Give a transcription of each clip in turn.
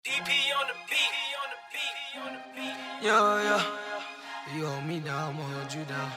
DP on the beat. Yeah. You hold me down, I'ma hold you down.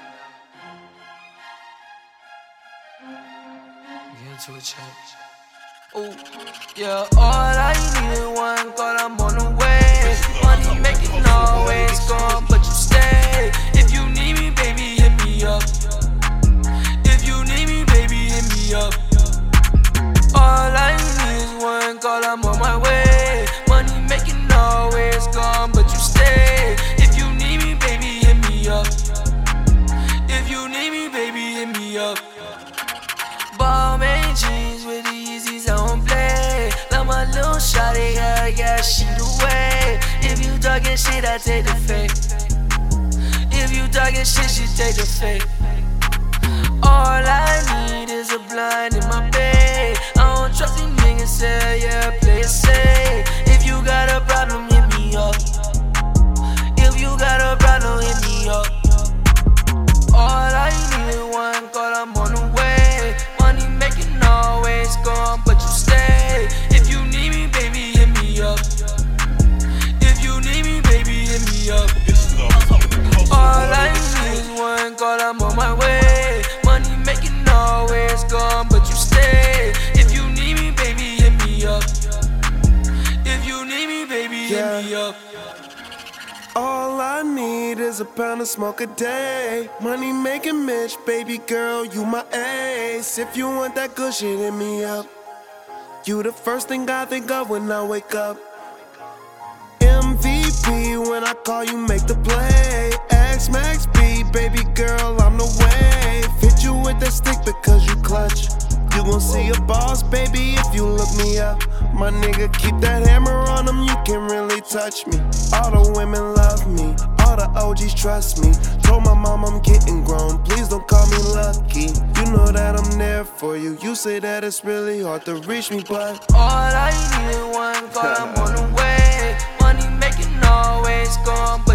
Get into a change. Ooh, yeah, all I need is one call, I'm on the way. Money making always gone, but you stay. If you need me, baby, hit me up. If you need me, baby, hit me up. All I need is one call, I'm on my way. Money making always gone, but you stay. If you need me, baby, hit me up. If you need me, baby, hit me up. Balmain jeans with the Yeezys, I don't play. Love my little shawty, yeah, she the way. If you talking shit, I take the fake. If you talking shit, she take the fake. All I need is a blind in my bed. I don't trust these niggas, say, yeah, play it safe. If you got a problem, hit me up. If you got a problem, hit me up. All I need is one call, I'm on the way. Money making always gone, but you stay. If you need me, baby, hit me up. If you need me, baby, hit me up. All I need is one call, I'm on my way. Money making always gone, but you stay. If you need me, baby, hit me up. If you need me, baby, hit me up. All I need is a pound of smoke a day. Money making Mitch, baby girl, you my ace. If you want that good shit, hit me up. You the first thing I think of when I wake up. MVP, when I call you, make the play. X Max B, baby girl, I'm the wave. Hit you with that stick because you clutch. You gon' see a boss, baby, if you look me up. My nigga, keep that hammer on them, you can really touch me. All the women love me, all the OGs trust me. Told my mom I'm getting grown, please don't call me lucky. You know that I'm there for you, you say that it's really hard to reach me, but all I need is one call, I'm on the way. Money making always gone, but